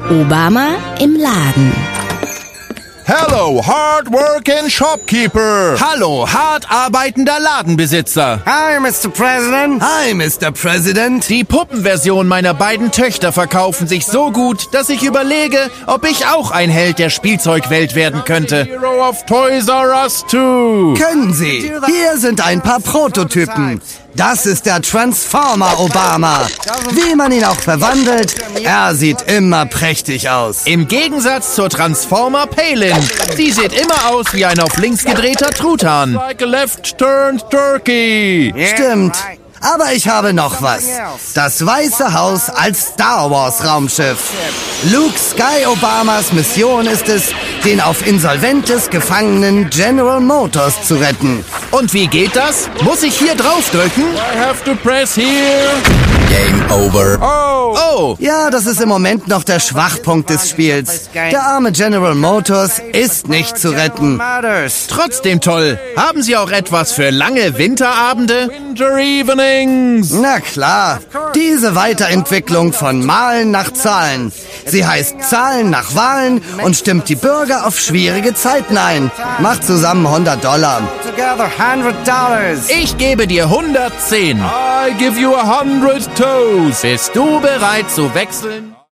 Obama im Laden. Hello, hard-working shopkeeper. Hallo, hart arbeitender Ladenbesitzer. Hi, Mr. President. Hi, Mr. President. Die Puppenversion meiner beiden Töchter verkaufen sich so gut, dass ich überlege, ob ich auch ein Held der Spielzeugwelt werden könnte. Hero of Toys R Us 2. Können Sie. Hier sind ein paar Prototypen. Das ist der Transformer Obama. Wie man ihn auch verwandelt, er sieht immer prächtig aus. Im Gegensatz zur Transformer Palin. Sie sieht immer aus wie ein auf links gedrehter Truthahn. Like a left-turned turkey. Stimmt. Aber ich habe noch was. Das Weiße Haus als Star Wars Raumschiff. Luke Sky Obamas Mission ist es, den auf Insolventes gefangenen General Motors zu retten. Und wie geht das? Muss ich hier draufdrücken? I have to press here. Game over. Oh. Ja, das ist im Moment noch der Schwachpunkt des Spiels. Der arme General Motors ist nicht zu retten. Trotzdem toll. Haben Sie auch etwas für lange Winterabende? Winter Evenings. Na klar, diese Weiterentwicklung von Malen nach Zahlen. Sie heißt Zahlen nach Wahlen und stimmt die Bürger auf schwierige Zeiten ein. Macht zusammen $100. Ich gebe dir 110. I give you 100 toes. Bist du bereit zu wechseln?